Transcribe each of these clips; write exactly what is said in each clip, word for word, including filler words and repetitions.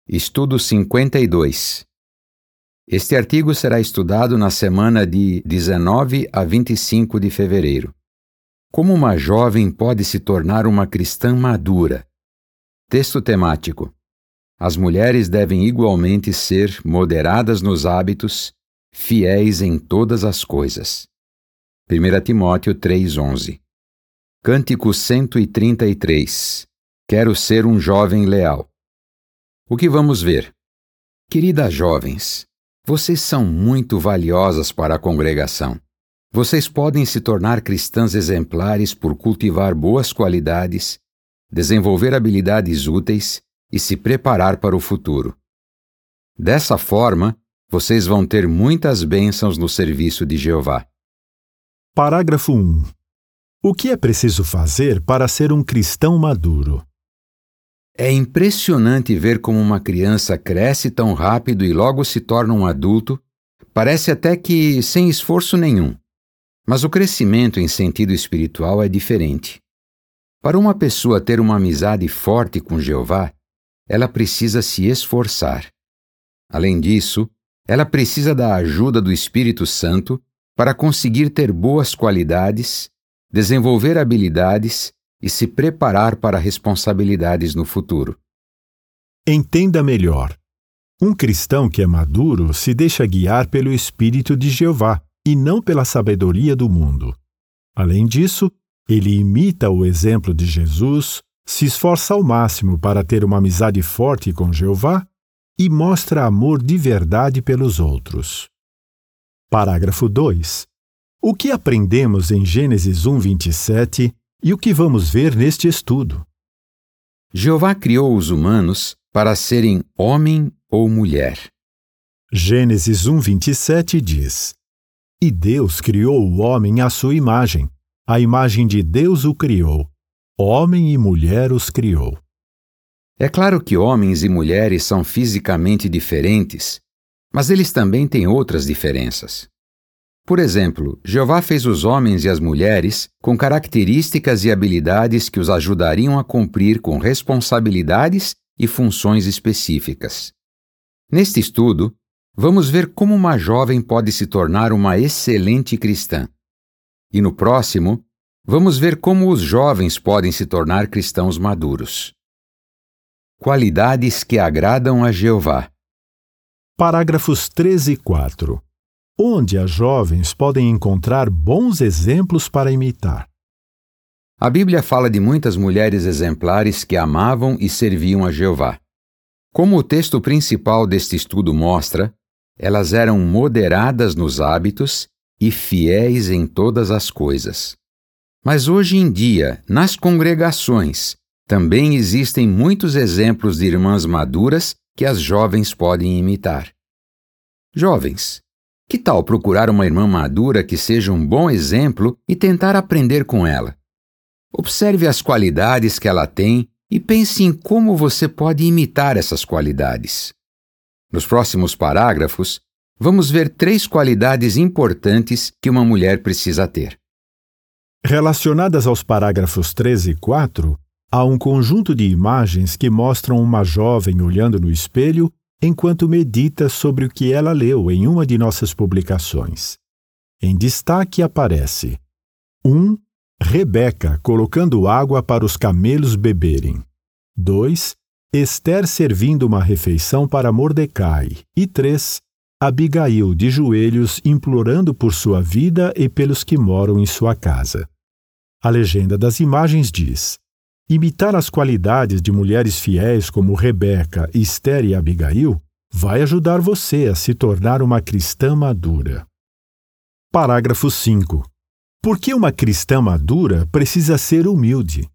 Estudo cinquenta e dois. Este artigo será estudado na semana de dezenove a vinte e cinco de fevereiro. Como uma jovem pode se tornar uma cristã madura? Texto temático. As mulheres devem igualmente ser moderadas nos hábitos, fiéis em todas as coisas. primeira Timóteo três, onze. Cântico cento e trinta e três. Quero ser um jovem leal. O que vamos ver? Queridas jovens, vocês são muito valiosas para a congregação. Vocês podem se tornar cristãs exemplares por cultivar boas qualidades, desenvolver habilidades úteis e se preparar para o futuro. Dessa forma, vocês vão ter muitas bênçãos no serviço de Jeová. Parágrafo um. O que é preciso fazer para ser um cristão maduro? É impressionante ver como uma criança cresce tão rápido e logo se torna um adulto, parece até que sem esforço nenhum. Mas o crescimento em sentido espiritual é diferente. Para uma pessoa ter uma amizade forte com Jeová, ela precisa se esforçar. Além disso, ela precisa da ajuda do Espírito Santo para conseguir ter boas qualidades, desenvolver habilidades e se preparar para responsabilidades no futuro. Entenda melhor. Um cristão que é maduro se deixa guiar pelo Espírito de Jeová e não pela sabedoria do mundo. Além disso, ele imita o exemplo de Jesus, se esforça ao máximo para ter uma amizade forte com Jeová e mostra amor de verdade pelos outros. Parágrafo dois. O que aprendemos em Gênesis um, vinte e sete e o que vamos ver neste estudo? Jeová criou os humanos para serem homem ou mulher. Gênesis um, vinte e sete diz: E Deus criou o homem à sua imagem. A imagem de Deus o criou. Homem e mulher os criou. É claro que homens e mulheres são fisicamente diferentes, mas eles também têm outras diferenças. Por exemplo, Jeová fez os homens e as mulheres com características e habilidades que os ajudariam a cumprir com responsabilidades e funções específicas. Neste estudo, vamos ver como uma jovem pode se tornar uma excelente cristã. E no próximo, vamos ver como os jovens podem se tornar cristãos maduros. Qualidades que agradam a Jeová. Parágrafos três e quatro. Onde as jovens podem encontrar bons exemplos para imitar? A Bíblia fala de muitas mulheres exemplares que amavam e serviam a Jeová. Como o texto principal deste estudo mostra, elas eram moderadas nos hábitos e fiéis em todas as coisas. Mas hoje em dia, nas congregações, também existem muitos exemplos de irmãs maduras que as jovens podem imitar. Jovens, que tal procurar uma irmã madura que seja um bom exemplo e tentar aprender com ela? Observe as qualidades que ela tem e pense em como você pode imitar essas qualidades. Nos próximos parágrafos, vamos ver três qualidades importantes que uma mulher precisa ter. Relacionadas aos parágrafos três e quatro, há um conjunto de imagens que mostram uma jovem olhando no espelho enquanto medita sobre o que ela leu em uma de nossas publicações. Em destaque aparece um. Rebeca colocando água para os camelos beberem. dois. Ester servindo uma refeição para Mordecai. E três. Abigail de joelhos implorando por sua vida e pelos que moram em sua casa. A legenda das imagens diz: imitar as qualidades de mulheres fiéis como Rebeca, Ester e Abigail vai ajudar você a se tornar uma cristã madura. Parágrafo cinco. Por que uma cristã madura precisa ser humilde?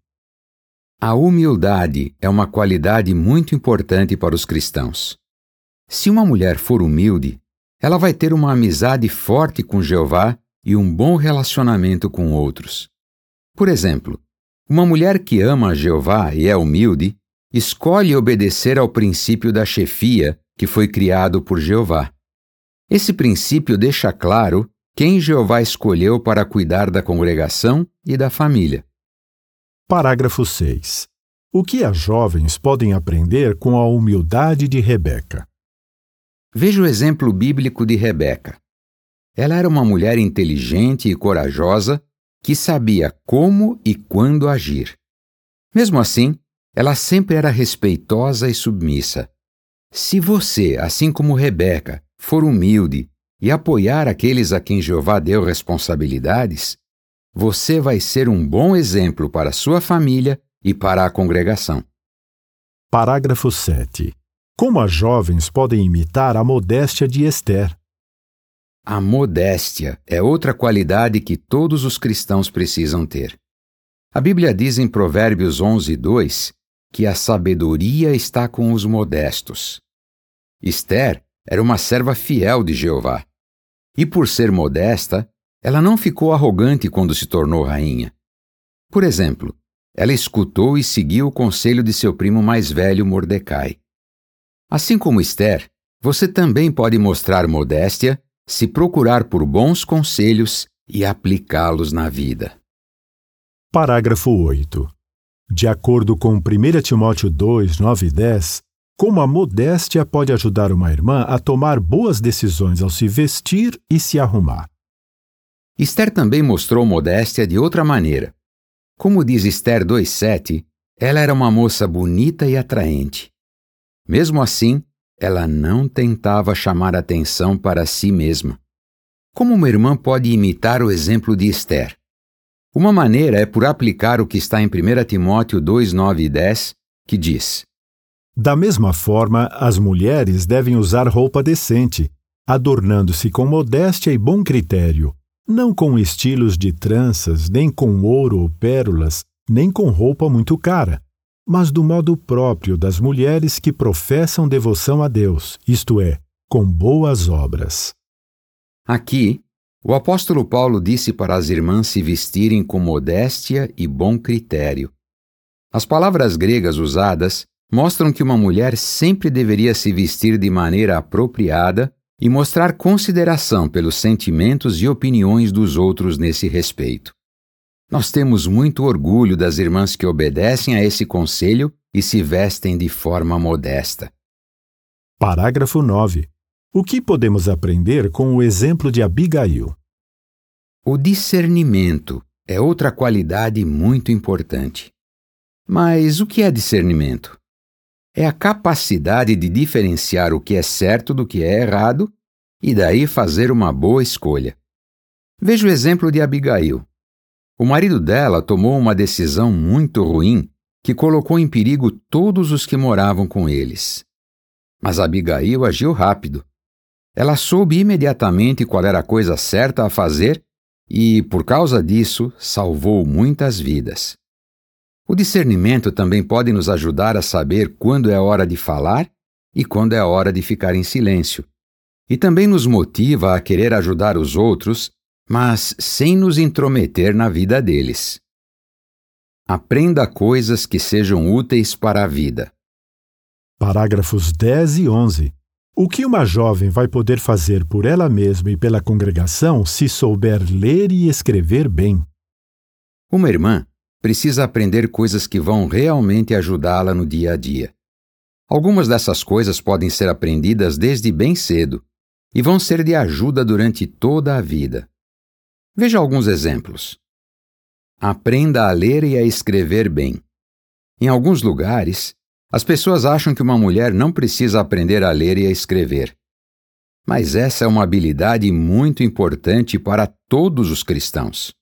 A humildade é uma qualidade muito importante para os cristãos. Se uma mulher for humilde, ela vai ter uma amizade forte com Jeová e um bom relacionamento com outros. Por exemplo, uma mulher que ama a Jeová e é humilde, escolhe obedecer ao princípio da chefia que foi criado por Jeová. Esse princípio deixa claro quem Jeová escolheu para cuidar da congregação e da família. Parágrafo seis. O que as jovens podem aprender com a humildade de Rebeca? Veja o exemplo bíblico de Rebeca. Ela era uma mulher inteligente e corajosa que sabia como e quando agir. Mesmo assim, ela sempre era respeitosa e submissa. Se você, assim como Rebeca, for humilde e apoiar aqueles a quem Jeová deu responsabilidades, você vai ser um bom exemplo para sua família e para a congregação. Parágrafo sete. Como as jovens podem imitar a modéstia de Ester? A modéstia é outra qualidade que todos os cristãos precisam ter. A Bíblia diz em Provérbios onze, dois, que a sabedoria está com os modestos. Ester era uma serva fiel de Jeová. E por ser modesta, ela não ficou arrogante quando se tornou rainha. Por exemplo, ela escutou e seguiu o conselho de seu primo mais velho, Mordecai. Assim como Ester, você também pode mostrar modéstia se procurar por bons conselhos e aplicá-los na vida. Parágrafo oito. De acordo com primeiro Timóteo dois, nove e dez, como a modéstia pode ajudar uma irmã a tomar boas decisões ao se vestir e se arrumar? Ester também mostrou modéstia de outra maneira. Como diz Ester dois, sete, ela era uma moça bonita e atraente. Mesmo assim, ela não tentava chamar atenção para si mesma. Como uma irmã pode imitar o exemplo de Ester? Uma maneira é por aplicar o que está em primeiro Timóteo dois, nove e dez, que diz: Da mesma forma, as mulheres devem usar roupa decente, adornando-se com modéstia e bom critério, não com estilos de tranças, nem com ouro ou pérolas, nem com roupa muito cara, mas do modo próprio das mulheres que professam devoção a Deus, isto é, com boas obras. Aqui, o apóstolo Paulo disse para as irmãs se vestirem com modéstia e bom critério. As palavras gregas usadas mostram que uma mulher sempre deveria se vestir de maneira apropriada e mostrar consideração pelos sentimentos e opiniões dos outros nesse respeito. Nós temos muito orgulho das irmãs que obedecem a esse conselho e se vestem de forma modesta. Parágrafo nove. O que podemos aprender com o exemplo de Abigail? O discernimento é outra qualidade muito importante. Mas o que é discernimento? É a capacidade de diferenciar o que é certo do que é errado e daí fazer uma boa escolha. Veja o exemplo de Abigail. O marido dela tomou uma decisão muito ruim que colocou em perigo todos os que moravam com eles. Mas Abigail agiu rápido. Ela soube imediatamente qual era a coisa certa a fazer e, por causa disso, salvou muitas vidas. O discernimento também pode nos ajudar a saber quando é hora de falar e quando é hora de ficar em silêncio. E também nos motiva a querer ajudar os outros, mas sem nos intrometer na vida deles. Aprenda coisas que sejam úteis para a vida. Parágrafos dez e onze. O que uma jovem vai poder fazer por ela mesma e pela congregação se souber ler e escrever bem? Uma irmã precisa aprender coisas que vão realmente ajudá-la no dia a dia. Algumas dessas coisas podem ser aprendidas desde bem cedo e vão ser de ajuda durante toda a vida. Veja alguns exemplos. Aprenda a ler e a escrever bem. Em alguns lugares, as pessoas acham que uma mulher não precisa aprender a ler e a escrever. Mas essa é uma habilidade muito importante para todos os cristãos.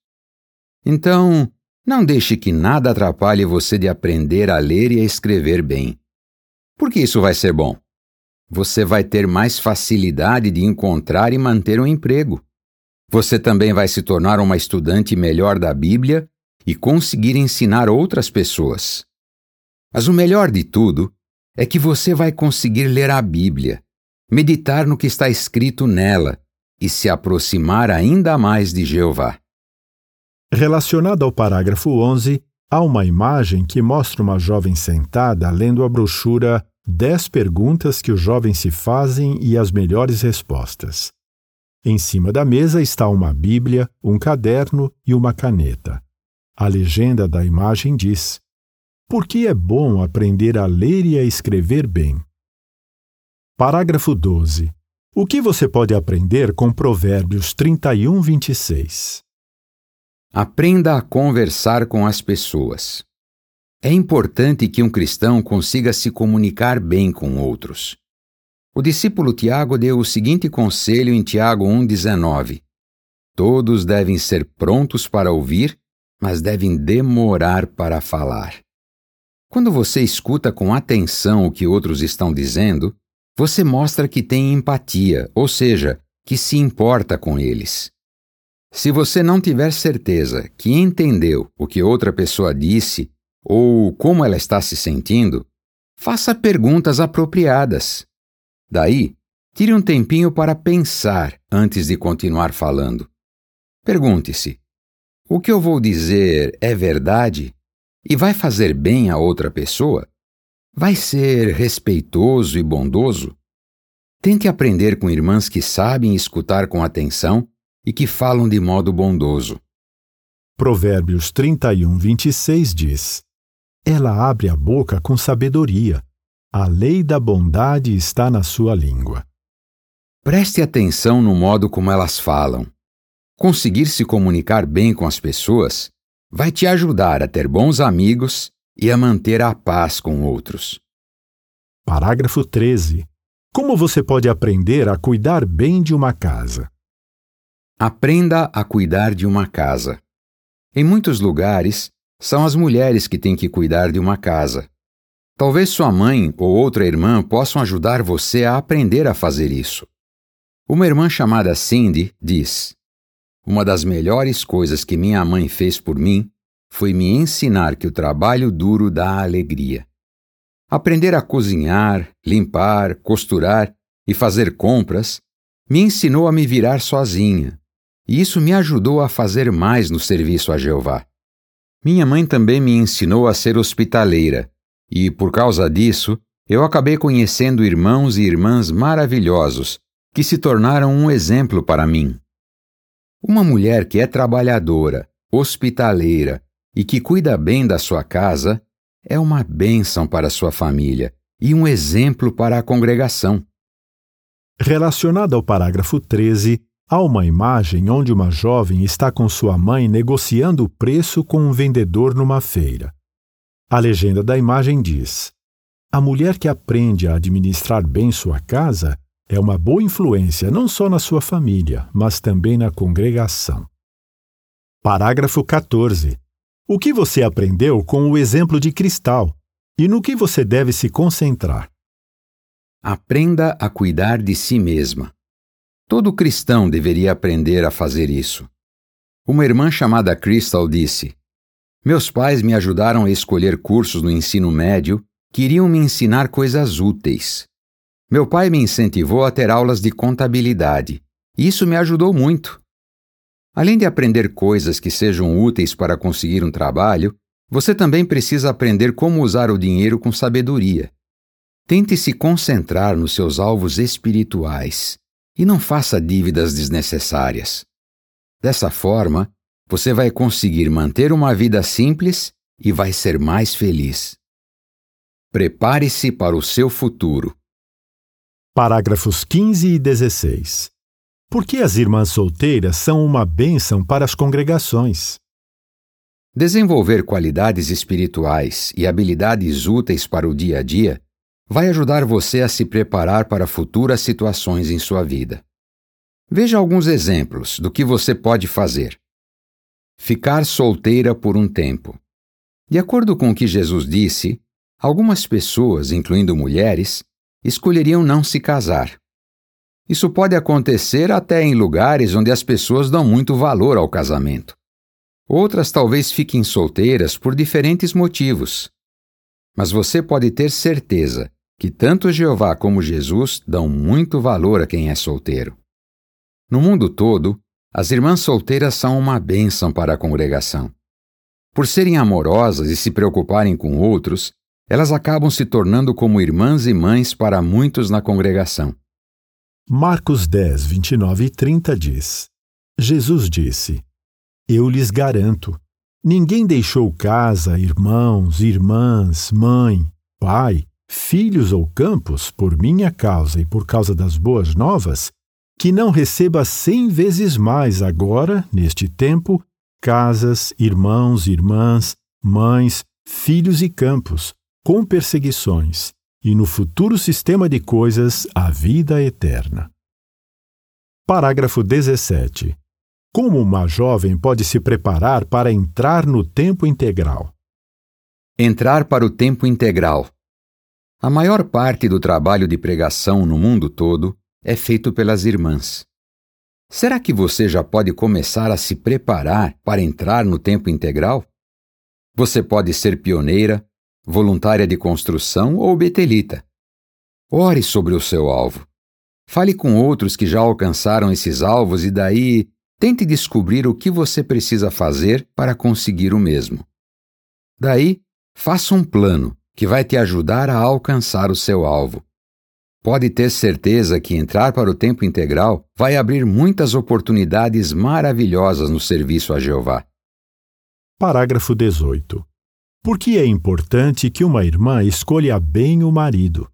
Então, não deixe que nada atrapalhe você de aprender a ler e a escrever bem. Por que isso vai ser bom? Você vai ter mais facilidade de encontrar e manter um emprego. Você também vai se tornar uma estudante melhor da Bíblia e conseguir ensinar outras pessoas. Mas o melhor de tudo é que você vai conseguir ler a Bíblia, meditar no que está escrito nela e se aproximar ainda mais de Jeová. Relacionado ao parágrafo onze, há uma imagem que mostra uma jovem sentada lendo a brochura dez perguntas que os jovens se fazem e as melhores respostas. Em cima da mesa está uma Bíblia, um caderno e uma caneta. A legenda da imagem diz: Por que é bom aprender a ler e a escrever bem? Parágrafo doze. O que você pode aprender com Provérbios trinta e um, vinte e seis? Aprenda a conversar com as pessoas. É importante que um cristão consiga se comunicar bem com outros. O discípulo Tiago deu o seguinte conselho em Tiago um, dezenove. Todos devem ser prontos para ouvir, mas devem demorar para falar. Quando você escuta com atenção o que outros estão dizendo, você mostra que tem empatia, ou seja, que se importa com eles. Se você não tiver certeza que entendeu o que outra pessoa disse ou como ela está se sentindo, faça perguntas apropriadas. Daí, tire um tempinho para pensar antes de continuar falando. Pergunte-se: o que eu vou dizer é verdade e vai fazer bem a outra pessoa? Vai ser respeitoso e bondoso? Tente aprender com irmãs que sabem escutar com atenção e que falam de modo bondoso. Provérbios trinta e um, vinte e seis diz: Ela abre a boca com sabedoria. A lei da bondade está na sua língua. Preste atenção no modo como elas falam. Conseguir se comunicar bem com as pessoas vai te ajudar a ter bons amigos e a manter a paz com outros. Parágrafo treze. Como você pode aprender a cuidar bem de uma casa? Aprenda a cuidar de uma casa. Em muitos lugares, são as mulheres que têm que cuidar de uma casa. Talvez sua mãe ou outra irmã possam ajudar você a aprender a fazer isso. Uma irmã chamada Cindy diz: Uma das melhores coisas que minha mãe fez por mim foi me ensinar que o trabalho duro dá alegria. Aprender a cozinhar, limpar, costurar e fazer compras me ensinou a me virar sozinha, e isso me ajudou a fazer mais no serviço a Jeová. Minha mãe também me ensinou a ser hospitaleira, e, por causa disso, eu acabei conhecendo irmãos e irmãs maravilhosos que se tornaram um exemplo para mim. Uma mulher que é trabalhadora, hospitaleira e que cuida bem da sua casa é uma bênção para sua família e um exemplo para a congregação. Relacionado ao parágrafo treze, há uma imagem onde uma jovem está com sua mãe negociando o preço com um vendedor numa feira. A legenda da imagem diz: A mulher que aprende a administrar bem sua casa é uma boa influência não só na sua família, mas também na congregação. Parágrafo quatorze. O que você aprendeu com o exemplo de Cristal e no que você deve se concentrar? Aprenda a cuidar de si mesma. Todo cristão deveria aprender a fazer isso. Uma irmã chamada Crystal disse: Meus pais me ajudaram a escolher cursos no ensino médio que iriam me ensinar coisas úteis. Meu pai me incentivou a ter aulas de contabilidade, e isso me ajudou muito. Além de aprender coisas que sejam úteis para conseguir um trabalho, você também precisa aprender como usar o dinheiro com sabedoria. Tente se concentrar nos seus alvos espirituais e não faça dívidas desnecessárias. Dessa forma, você vai conseguir manter uma vida simples e vai ser mais feliz. Prepare-se para o seu futuro. Parágrafos quinze e dezesseis. Por que as irmãs solteiras são uma bênção para as congregações? Desenvolver qualidades espirituais e habilidades úteis para o dia a dia vai ajudar você a se preparar para futuras situações em sua vida. Veja alguns exemplos do que você pode fazer. Ficar solteira por um tempo. De acordo com o que Jesus disse, algumas pessoas, incluindo mulheres, escolheriam não se casar. Isso pode acontecer até em lugares onde as pessoas dão muito valor ao casamento. Outras talvez fiquem solteiras por diferentes motivos. Mas você pode ter certeza que tanto Jeová como Jesus dão muito valor a quem é solteiro. No mundo todo, as irmãs solteiras são uma bênção para a congregação. Por serem amorosas e se preocuparem com outros, elas acabam se tornando como irmãs e mães para muitos na congregação. Marcos dez, vinte e nove e trinta diz: Jesus disse: Eu lhes garanto, Ninguém deixou casa, irmãos, irmãs, mãe, pai, filhos ou campos, por minha causa e por causa das boas novas, que não receba cem vezes mais agora, neste tempo, casas, irmãos, irmãs, mães, filhos e campos, com perseguições, e no futuro sistema de coisas, a vida eterna. Parágrafo dezessete. Como uma jovem pode se preparar para entrar no tempo integral? Entrar para o tempo integral. A maior parte do trabalho de pregação no mundo todo é feito pelas irmãs. Será que você já pode começar a se preparar para entrar no tempo integral? Você pode ser pioneira, voluntária de construção ou betelita. Ore sobre o seu alvo. Fale com outros que já alcançaram esses alvos e daí tente descobrir o que você precisa fazer para conseguir o mesmo. Daí, faça um plano que vai te ajudar a alcançar o seu alvo. Pode ter certeza que entrar para o tempo integral vai abrir muitas oportunidades maravilhosas no serviço a Jeová. Parágrafo dezoito. Por que é importante que uma irmã escolha bem o marido?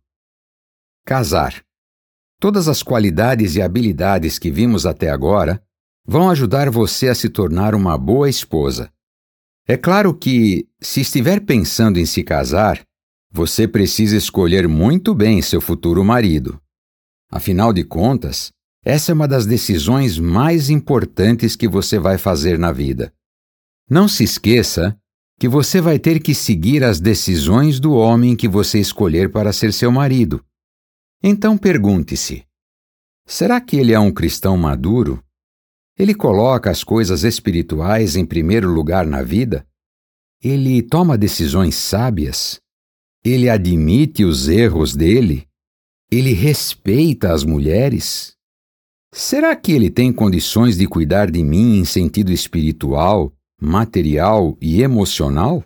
Casar. Todas as qualidades e habilidades que vimos até agora vão ajudar você a se tornar uma boa esposa. É claro que, se estiver pensando em se casar, você precisa escolher muito bem seu futuro marido. Afinal de contas, essa é uma das decisões mais importantes que você vai fazer na vida. Não se esqueça que você vai ter que seguir as decisões do homem que você escolher para ser seu marido. Então pergunte-se: será que ele é um cristão maduro? Ele coloca as coisas espirituais em primeiro lugar na vida? Ele toma decisões sábias? Ele admite os erros dele? Ele respeita as mulheres? Será que ele tem condições de cuidar de mim em sentido espiritual, material e emocional?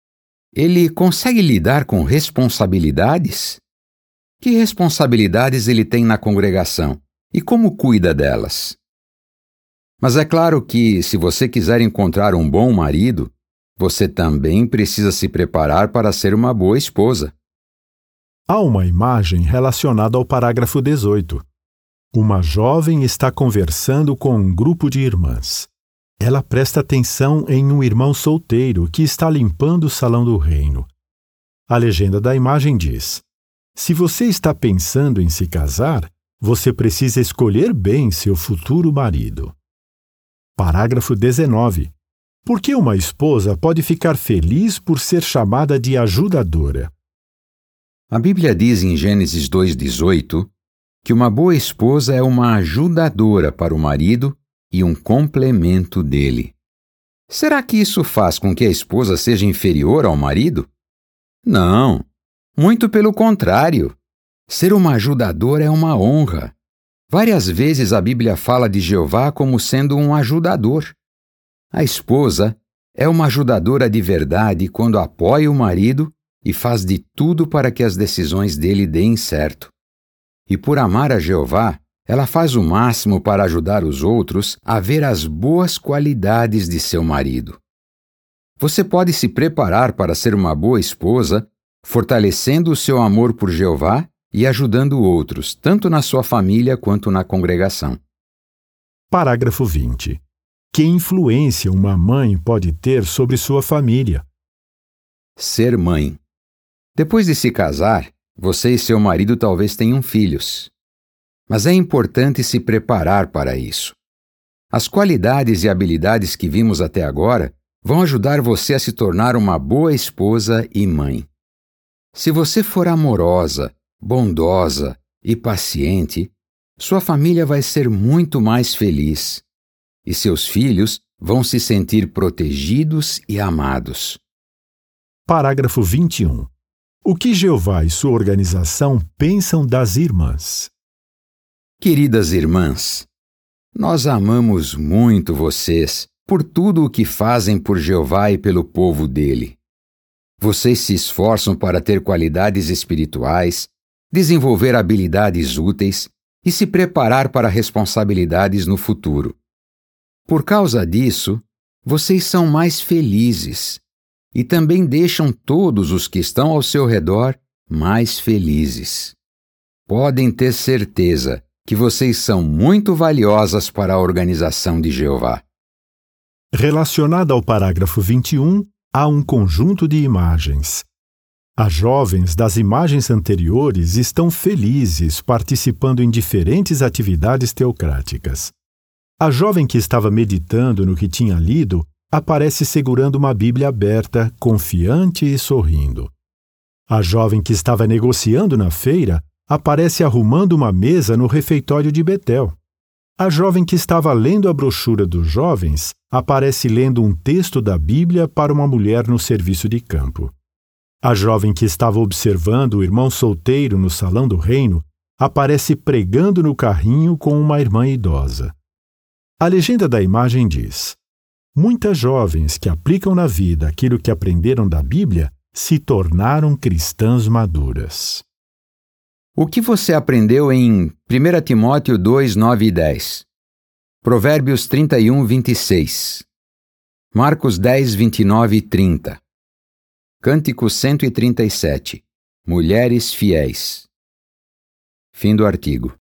Ele consegue lidar com responsabilidades? Que responsabilidades ele tem na congregação e como cuida delas? Mas é claro que, se você quiser encontrar um bom marido, você também precisa se preparar para ser uma boa esposa. Há uma imagem relacionada ao parágrafo dezoito. Uma jovem está conversando com um grupo de irmãs. Ela presta atenção em um irmão solteiro que está limpando o salão do reino. A legenda da imagem diz: se você está pensando em se casar, você precisa escolher bem seu futuro marido. Parágrafo dezenove. Por que uma esposa pode ficar feliz por ser chamada de ajudadora? A Bíblia diz em Gênesis dois, dezoito que uma boa esposa é uma ajudadora para o marido e um complemento dele. Será que isso faz com que a esposa seja inferior ao marido? Não, muito pelo contrário. Ser uma ajudadora é uma honra. Várias vezes a Bíblia fala de Jeová como sendo um ajudador. A esposa é uma ajudadora de verdade quando apoia o marido e faz de tudo para que as decisões dele deem certo. E por amar a Jeová, ela faz o máximo para ajudar os outros a ver as boas qualidades de seu marido. Você pode se preparar para ser uma boa esposa, fortalecendo o seu amor por Jeová e ajudando outros, tanto na sua família quanto na congregação. Parágrafo vinte. Que influência uma mãe pode ter sobre sua família? Ser mãe. Depois de se casar, você e seu marido talvez tenham filhos. Mas é importante se preparar para isso. As qualidades e habilidades que vimos até agora vão ajudar você a se tornar uma boa esposa e mãe. Se você for amorosa, bondosa e paciente, sua família vai ser muito mais feliz e seus filhos vão se sentir protegidos e amados. Parágrafo vinte e um. O que Jeová e sua organização pensam das irmãs? Queridas irmãs, nós amamos muito vocês por tudo o que fazem por Jeová e pelo povo dele. Vocês se esforçam para ter qualidades espirituais, desenvolver habilidades úteis e se preparar para responsabilidades no futuro. Por causa disso, vocês são mais felizes e também deixam todos os que estão ao seu redor mais felizes. Podem ter certeza que vocês são muito valiosas para a organização de Jeová. Relacionada ao parágrafo vinte e um, há um conjunto de imagens. As jovens das imagens anteriores estão felizes participando em diferentes atividades teocráticas. A jovem que estava meditando no que tinha lido aparece segurando uma Bíblia aberta, confiante e sorrindo. A jovem que estava negociando na feira aparece arrumando uma mesa no refeitório de Betel. A jovem que estava lendo a brochura dos jovens aparece lendo um texto da Bíblia para uma mulher no serviço de campo. A jovem que estava observando o irmão solteiro no salão do reino aparece pregando no carrinho com uma irmã idosa. A legenda da imagem diz: muitas jovens que aplicam na vida aquilo que aprenderam da Bíblia se tornaram cristãs maduras. O que você aprendeu em primeira Timóteo dois, nove e dez? Provérbios trinta e um, vinte e seis. Marcos dez, vinte e nove e trinta. Cântico cento e trinta e sete. Mulheres fiéis. Fim do artigo.